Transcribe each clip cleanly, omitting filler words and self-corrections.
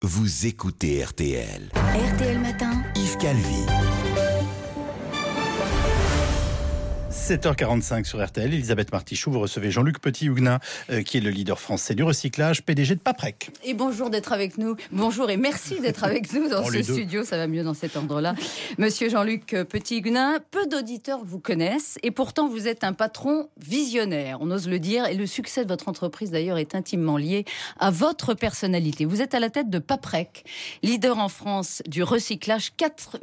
Vous écoutez RTL. RTL Matin. Yves Calvi. 7h45 sur RTL, Elisabeth Martichoux, vous recevez Jean-Luc Petit-Huguenin, qui est le leader français du recyclage, PDG de Paprec. Et bonjour d'être avec nous. Bonjour et merci d'être avec nous dans ce studio. Ça va mieux dans cet ordre-là. Monsieur Jean-Luc Petit-Huguenin, peu d'auditeurs vous connaissent et pourtant vous êtes un patron visionnaire, on ose le dire. Et le succès de votre entreprise d'ailleurs est intimement lié à votre personnalité. Vous êtes à la tête de Paprec, leader en France du recyclage,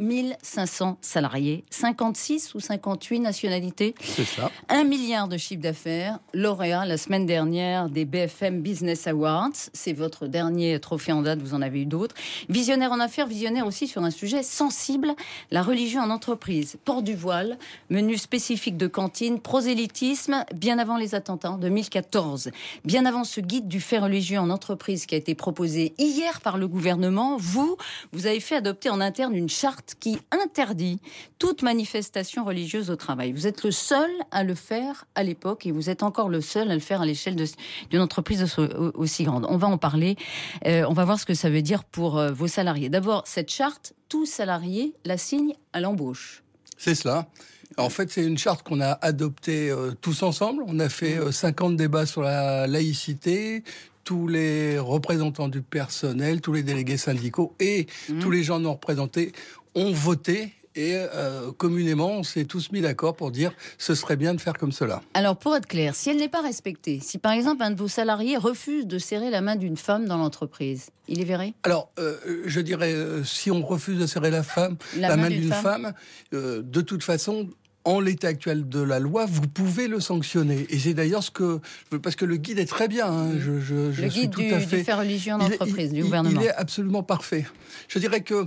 4500 salariés, 56 ou 58 nationalités. C'est ça. 1 milliard de chiffre d'affaires, lauréat la semaine dernière des BFM Business Awards. C'est votre dernier trophée en date, vous en avez eu d'autres. Visionnaire en affaires, visionnaire aussi sur un sujet sensible, la religion en entreprise. Port du voile, menu spécifique de cantine, prosélytisme, bien avant les attentats en 2014. Bien avant ce guide du fait religieux en entreprise qui a été proposé hier par le gouvernement, vous avez fait adopter en interne une charte qui interdit toute manifestation religieuse au travail. Vous êtes le seul à le faire à l'époque et vous êtes encore le seul à le faire à l'échelle d'une entreprise aussi grande. On va en parler, on va voir ce que ça veut dire pour vos salariés. D'abord, cette charte, tout salarié la signe à l'embauche. C'est cela. En fait, c'est une charte qu'on a adoptée tous ensemble. On a fait 50 débats sur la laïcité. Tous les représentants du personnel, tous les délégués syndicaux et tous les gens non représentés ont voté. Et communément, on s'est tous mis d'accord pour dire ce serait bien de faire comme cela. Alors, pour être clair, si elle n'est pas respectée, si par exemple un de vos salariés refuse de serrer la main d'une femme dans l'entreprise, il est viré ? Alors, je dirais, si on refuse de serrer la main d'une femme, de toute façon, en l'état actuel de la loi, vous pouvez le sanctionner. Et c'est d'ailleurs parce que le guide est très bien. Hein, le guide du fait religieux en entreprise, du gouvernement. Il est absolument parfait. Je dirais que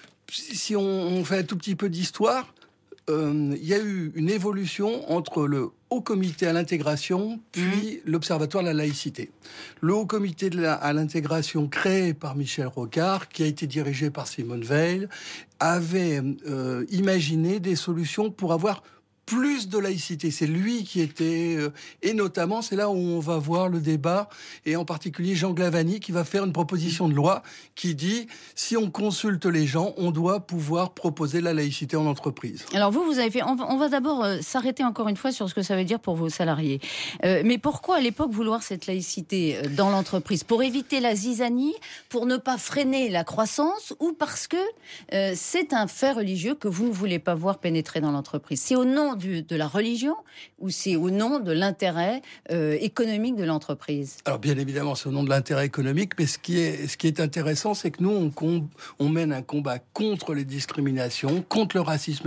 si on fait un tout petit peu d'histoire, il y a eu une évolution entre le Haut Comité à l'intégration puis l'Observatoire de la laïcité. Le Haut Comité à l'intégration créé par Michel Rocard, qui a été dirigé par Simone Veil, avait imaginé des solutions pour avoir plus de laïcité. C'est lui qui était... et notamment, c'est là où on va voir le débat, et en particulier Jean Glavany, qui va faire une proposition de loi qui dit, si on consulte les gens, on doit pouvoir proposer la laïcité en entreprise. Alors vous avez fait... On va d'abord s'arrêter encore une fois sur ce que ça veut dire pour vos salariés. Mais pourquoi, à l'époque, vouloir cette laïcité dans l'entreprise ? Pour éviter la zizanie, pour ne pas freiner la croissance, ou parce que c'est un fait religieux que vous ne voulez pas voir pénétrer dans l'entreprise ? C'est au nom de la religion ou c'est au nom de l'intérêt économique de l'entreprise ? Alors bien évidemment, c'est au nom de l'intérêt économique, mais ce qui est intéressant, c'est que nous, on mène un combat contre les discriminations, contre le racisme et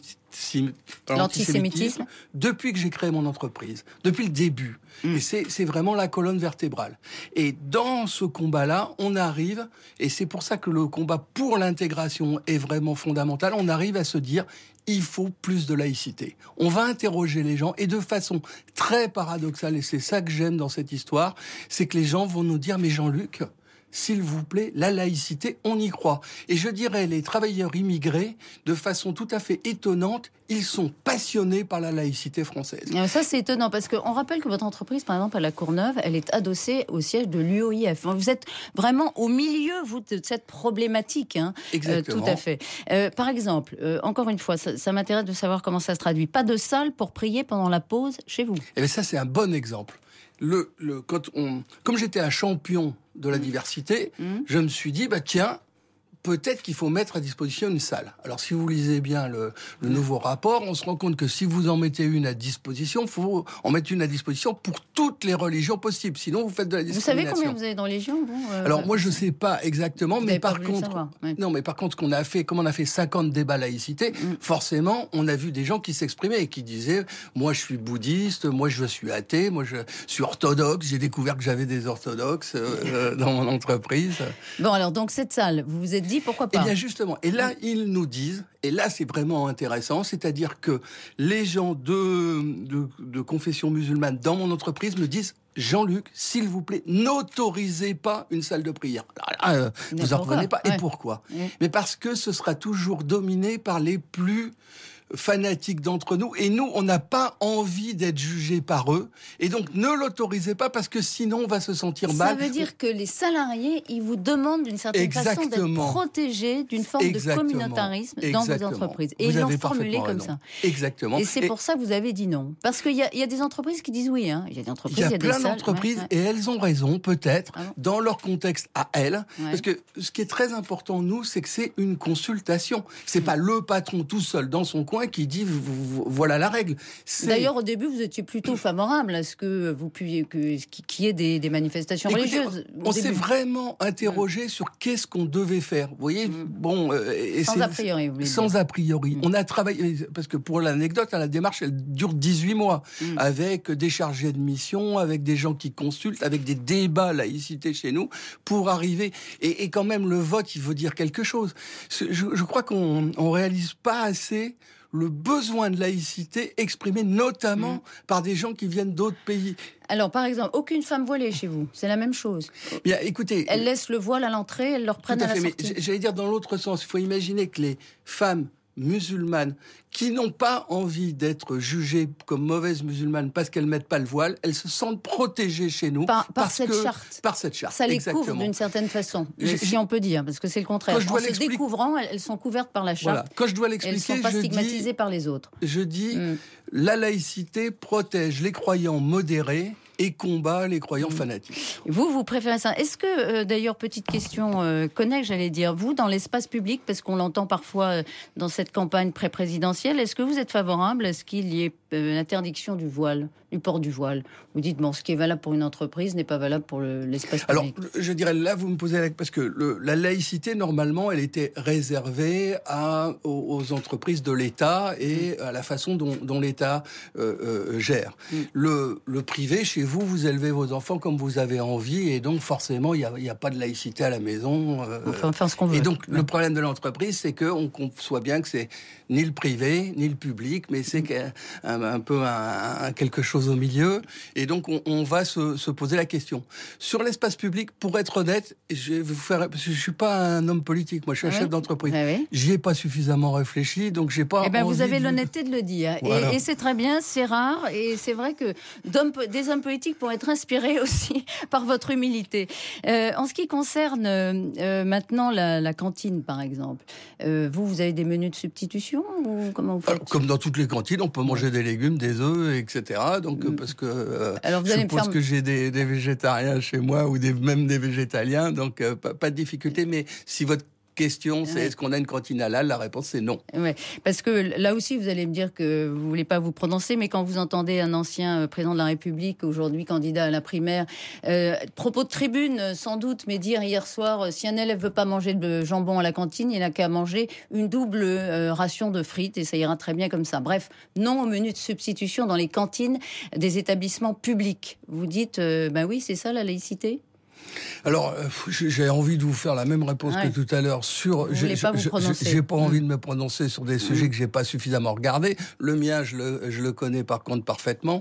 l'antisémitisme depuis que j'ai créé mon entreprise, depuis le début. Et c'est vraiment la colonne vertébrale. Et dans ce combat-là, on arrive, et c'est pour ça que le combat pour l'intégration est vraiment fondamental, on arrive à se dire, il faut plus de laïcité. On va interroger les gens, et de façon très paradoxale, et c'est ça que j'aime dans cette histoire, c'est que les gens vont nous dire, mais Jean-Luc, s'il vous plaît, la laïcité, on y croit. Et je dirais, les travailleurs immigrés, de façon tout à fait étonnante, ils sont passionnés par la laïcité française. Ça, c'est étonnant, parce qu'on rappelle que votre entreprise, par exemple, à La Courneuve, elle est adossée au siège de l'UOIF. Vous êtes vraiment au milieu, vous, de cette problématique. Hein. Exactement. Tout à fait. Par exemple, encore une fois, ça m'intéresse de savoir comment ça se traduit. Pas de salle pour prier pendant la pause chez vous. Et bien ça, c'est un bon exemple. Comme j'étais un champion de la diversité, je me suis dit, tiens, peut-être qu'il faut mettre à disposition une salle. Alors, si vous lisez bien le nouveau rapport, on se rend compte que si vous en mettez une à disposition, il faut en mettre une à disposition pour toutes les religions possibles. Sinon, vous faites de la discrimination. Vous savez combien vous avez dans les légions Alors, moi, je ne sais pas exactement, mais par contre, non, mais par contre, ce qu'on a fait, comme on a fait 50 débats laïcité, forcément, on a vu des gens qui s'exprimaient et qui disaient, moi, je suis bouddhiste, moi, je suis athée, moi, je suis orthodoxe. J'ai découvert que j'avais des orthodoxes dans mon entreprise. Bon, alors, donc, cette salle, vous vous êtes dit, pourquoi pas ? Eh bien justement, et là ils nous disent, et là c'est vraiment intéressant, c'est-à-dire que les gens de confession musulmane dans mon entreprise me disent, Jean-Luc, s'il vous plaît, n'autorisez pas une salle de prière. Alors là, vous en revenez pas. Et pourquoi ? Mais parce que ce sera toujours dominé par les plus fanatiques d'entre nous, et nous, on n'a pas envie d'être jugés par eux, et donc ne l'autorisez pas, parce que sinon on va se sentir mal. Ça veut dire que les salariés, ils vous demandent d'une certaine façon d'être protégés d'une forme de communautarisme dans vos entreprises. Et ils l'ont formulé comme ça. Exactement. Et c'est pour ça que vous avez dit non. Parce qu'il y a des entreprises qui disent oui. Il y a des entreprises, il y a plein d'entreprises, et elles ont raison, peut-être, dans leur contexte à elles. Parce que ce qui est très important, nous, c'est que c'est une consultation. C'est pas le patron tout seul dans son coin qui dit voilà la règle. D'ailleurs, au début, vous étiez plutôt favorable à ce que vous puissiez qu'il y ait des manifestations religieuses. On s'est vraiment interrogé sur qu'est-ce qu'on devait faire. Vous voyez, sans a priori. Sans a priori. On a travaillé, parce que pour l'anecdote, la démarche, elle dure 18 mois, avec des chargés de mission, avec des gens qui consultent, avec des débats laïcité chez nous, pour arriver. Et quand même, le vote, il veut dire quelque chose. Je crois qu'on réalise pas assez le besoin de laïcité exprimé notamment par des gens qui viennent d'autres pays. Alors, par exemple, aucune femme voilée chez vous, c'est la même chose. Bien, écoutez, elles laissent le voile à l'entrée, elles le reprennent à la sortie. Mais j'allais dire dans l'autre sens, il faut imaginer que les femmes musulmanes qui n'ont pas envie d'être jugées comme mauvaises musulmanes parce qu'elles mettent pas le voile, elles se sentent protégées chez nous par cette charte. Par cette charte. Ça les couvre d'une certaine façon, si on peut dire, parce que c'est le contraire. En se découvrant, elles sont couvertes par la charte. Voilà. Quand je dois l'expliquer, elles ne sont pas stigmatisées par les autres. Je dis, la laïcité protège les croyants modérés et combat les croyants fanatiques. Vous préférez ça. Est-ce que, d'ailleurs, petite question connexe, j'allais dire, vous, dans l'espace public, parce qu'on l'entend parfois dans cette campagne pré-présidentielle, est-ce que vous êtes favorable à ce qu'il y ait l'interdiction du voile, du port du voile? Vous dites, bon, ce qui est valable pour une entreprise n'est pas valable pour l'espace public. Alors, je dirais, là, vous me posez parce que la laïcité, normalement, elle était réservée aux entreprises de l'État et à la façon dont l'État gère. Le privé, chez vous élevez vos enfants comme vous avez envie, et donc forcément, il n'y a pas de laïcité à la maison. On peut faire ce qu'on veut. Et donc, le problème de l'entreprise, c'est qu'on conçoit bien que c'est ni le privé, ni le public, mais c'est un peu quelque chose au milieu. Et donc, on va se poser la question. Sur l'espace public, pour être honnête, je vais vous faire, parce que je suis pas un homme politique, moi je suis un chef d'entreprise. J'y ai pas suffisamment réfléchi, donc j'ai pas envie vous avez l'honnêteté de le dire. Voilà. Et c'est très bien, c'est rare, et c'est vrai que des hommes politiques pourraient être inspirés aussi par votre humilité. En ce qui concerne maintenant la cantine, par exemple, vous avez des menus de substitution ou comment vous faites? Alors, comme dans toutes les cantines, on peut manger des légumes, des œufs, etc. Donc, parce que alors vous je suppose que j'ai des végétariens chez moi ou même des végétaliens, donc pas de difficulté. Mais si votre question, c'est est-ce qu'on a une cantine halal? La réponse, c'est non. Ouais, parce que là aussi, vous allez me dire que vous voulez pas vous prononcer, mais quand vous entendez un ancien président de la République, aujourd'hui candidat à la primaire, propos de tribune, sans doute, mais dire hier soir, si un élève veut pas manger de jambon à la cantine, il n'a qu'à manger une double ration de frites et ça ira très bien comme ça. Bref, non au menu de substitution dans les cantines des établissements publics. Vous dites, oui, c'est ça la laïcité? Alors, j'ai envie de vous faire la même réponse que tout à l'heure sur. J'ai pas envie de me prononcer sur des sujets que j'ai pas suffisamment regardés. Le mien, je le connais par contre parfaitement,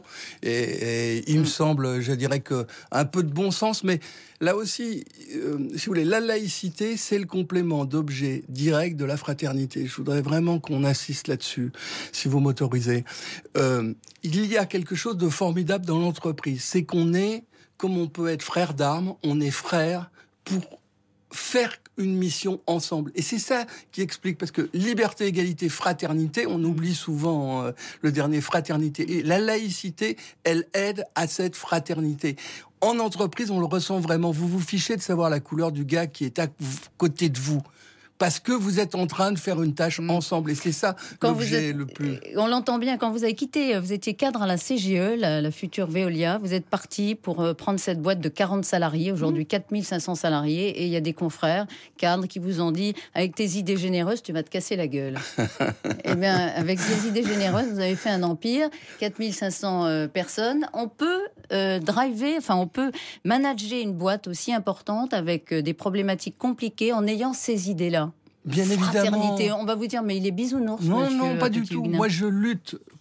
et il me semble, je dirais que un peu de bon sens, mais là aussi, si vous voulez, la laïcité, c'est le complément d'objet direct de la fraternité. Je voudrais vraiment qu'on insiste là-dessus, si vous m'autorisez. Il y a quelque chose de formidable dans l'entreprise, c'est qu'on est, comme on peut être frère d'armes, on est frères pour faire une mission ensemble. Et c'est ça qui explique, parce que liberté, égalité, fraternité, on oublie souvent le dernier, fraternité. Et la laïcité, elle aide à cette fraternité. En entreprise, on le ressent vraiment. Vous vous fichez de savoir la couleur du gars qui est à côté de vous, parce que vous êtes en train de faire une tâche ensemble. Et c'est ça l'objet le plus... On l'entend bien, quand vous avez quitté, vous étiez cadre à la CGE, la future Veolia, vous êtes parti pour prendre cette boîte de 40 salariés, aujourd'hui 4500 salariés, et il y a des confrères, cadres, qui vous ont dit, avec tes idées généreuses, tu vas te casser la gueule. Eh bien, avec ces idées généreuses, vous avez fait un empire, 4500 personnes. On peut on peut manager une boîte aussi importante avec des problématiques compliquées en ayant ces idées-là. Bien évidemment. On va vous dire, mais il est bisounours. Non, pas du tout. Moi, je lutte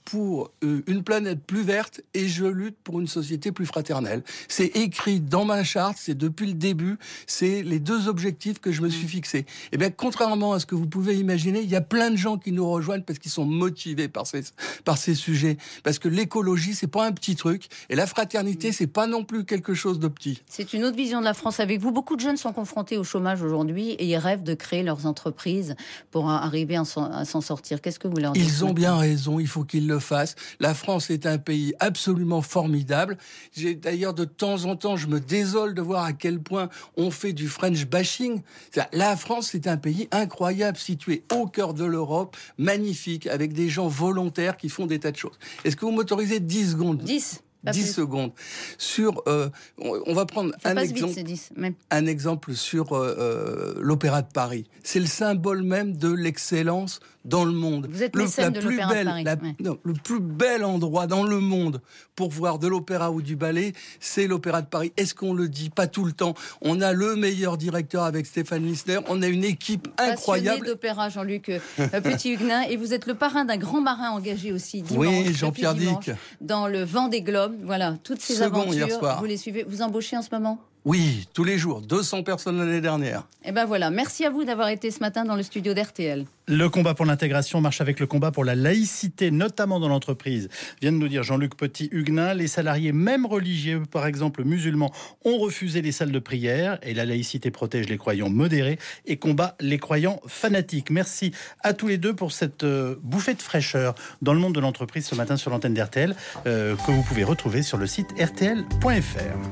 pour une planète plus verte et je lutte pour une société plus fraternelle. C'est écrit dans ma charte, c'est depuis le début, c'est les 2 objectifs que je me suis fixés. Et bien, contrairement à ce que vous pouvez imaginer, il y a plein de gens qui nous rejoignent parce qu'ils sont motivés par ces sujets. Parce que l'écologie, c'est pas un petit truc et la fraternité, c'est pas non plus quelque chose de petit. C'est une autre vision de la France avec vous. Beaucoup de jeunes sont confrontés au chômage aujourd'hui et ils rêvent de créer leurs entreprises pour arriver à s'en sortir. Qu'est-ce que vous leur dites? Ils ont bien raison, il faut qu'ils le fassent. La France est un pays absolument formidable. D'ailleurs, de temps en temps, je me désole de voir à quel point on fait du French bashing. La France, c'est un pays incroyable, situé au cœur de l'Europe, magnifique, avec des gens volontaires qui font des tas de choses. Est-ce que vous m'autorisez 10 secondes? 10 secondes. Sur, on va prendre un exemple, un exemple sur l'Opéra de Paris. C'est le symbole même de l'excellence dans le monde. Vous êtes mécène de l'Opéra de Paris. Le plus bel endroit dans le monde pour voir de l'opéra ou du ballet, c'est l'Opéra de Paris. Est-ce qu'on le dit? Pas tout le temps. On a le meilleur directeur avec Stéphane Lissner. On a une équipe incroyable. Passionné d'opéra, Jean-Luc Petit-Huguenin. Et vous êtes le parrain d'un grand marin engagé aussi dimanche. Oui, Jean-Pierre Dick. Dans le Vendée Globe. Voilà, toutes ces aventures, vous les suivez. Vous embauchez en ce moment? Oui, tous les jours. 200 personnes l'année dernière. Et ben voilà, merci à vous d'avoir été ce matin dans le studio d'RTL. Le combat pour l'intégration marche avec le combat pour la laïcité, notamment dans l'entreprise. Vient de nous dire Jean-Luc Petit-Huguenin. Les salariés, même religieux, par exemple musulmans, ont refusé les salles de prière. Et la laïcité protège les croyants modérés et combat les croyants fanatiques. Merci à tous les deux pour cette bouffée de fraîcheur dans le monde de l'entreprise ce matin sur l'antenne d'RTL, que vous pouvez retrouver sur le site rtl.fr.